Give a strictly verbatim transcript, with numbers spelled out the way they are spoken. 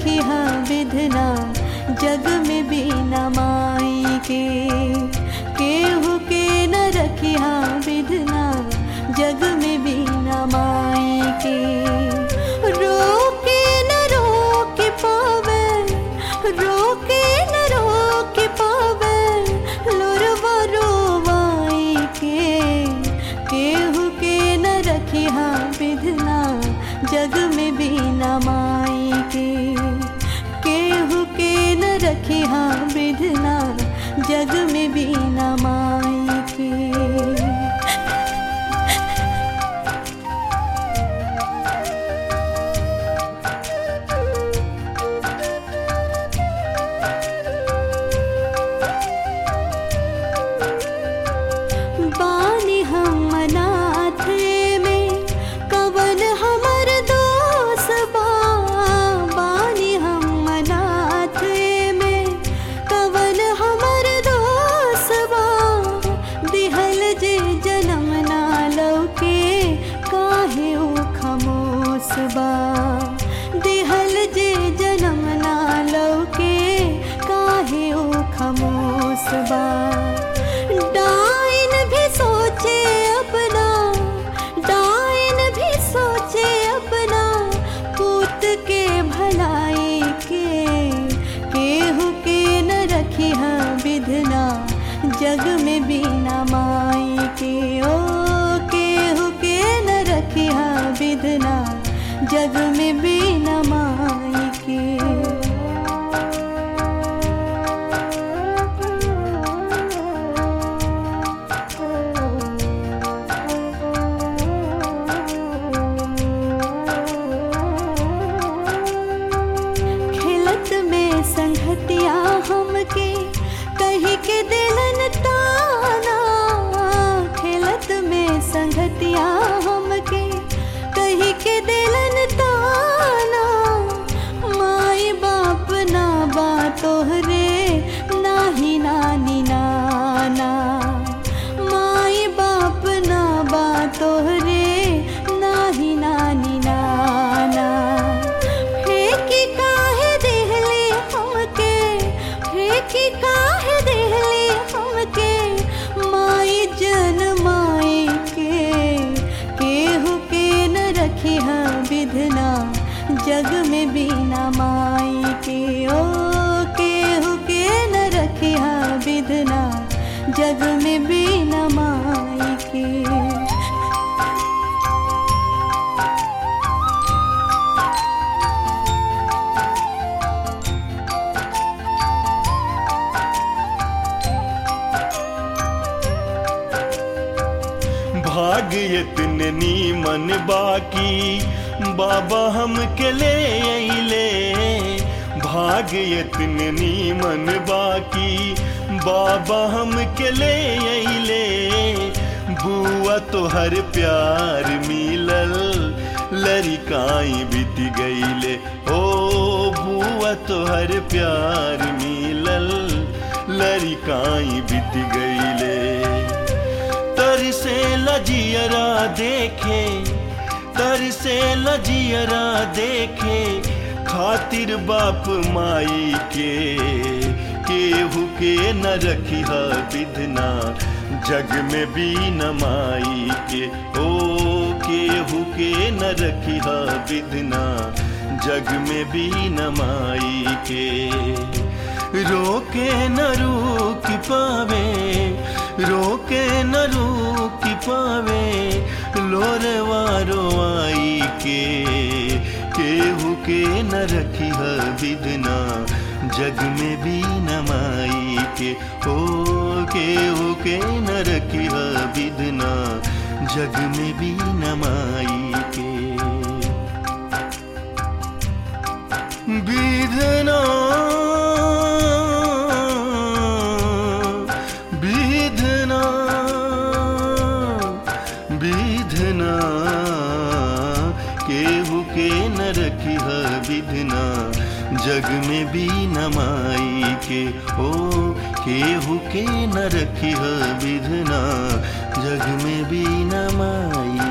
रखी हा विधना जग में बीना माई के। केहू के न रखी हा विधना जग में बीना माई के। रोके न रोक पावे, रोके न रोक पावे लोरवा रोवाई के। केहू के न रखी हा विधना जग में बीना माई के। केहू के न रखी हा विधना जग में बीना माई के। बानी हम अनाथ में कवन हमर दोष बा। बानी हम अनाथ में कवन हमर दोष बा। दिहल जे जन्म ना लौके काहे ओ खमोस बा। दिहल जे जन्म ना लौके काहे ओ खमोस बा। डाइन भी सोचे अपना, डाइन भी सोचे अपना पूत के भलाई के। केहू के न रखी हा विधना जग में बीना माई के। ओ केहू के न रखी हा विधना जग में बीना माई के। संगतिया हमके कही के दिलन ताना। खेलत में संगतिया हमके कही के दिलन ताना। माई बाप ना बा तोहरे नाही नानी नाना। माई बाप ना बा तोहरे नाही नानी नाना। फेंकी काहे देहले हमके, फेंकी काहे देहले हमके माई जन माई के। केहू के न रखी हा विधना जग में बीना माई के। ओ केहू के न रखी हा विधना जग में बीना माई के। भाग्य इतने नीमन बाकी बाबा हम के ले अइले। भाग्य इतने नीमन बाकी बाबा हम के ले अइले। बुआ तो हर प्यार मिलल लड़िकाई बीत गईले। ओ बुआ तो हर प्यार मिलल लड़िकाई बीत गईले। तर से लजियरा देखे, तर से लजियरा देखे खातिर बाप माई के। केहू के न रखी हा विधना जग में बीना माई के। ओ केहू के न रखी हा विधना जग में बीना माई के। रोके न रोक पावे, रोके न रोक पावे लोरवा रोवाई के। केहू के न रखी हा विधना जग में बीना माई के। ओ केहू के न रखी हा विधना जग में बीना माई के। विधना विधना विधना केहू के न रखी हा विधना जग में बीना माई के। ओ केहू के न रखी हा विधना जग में बीना माई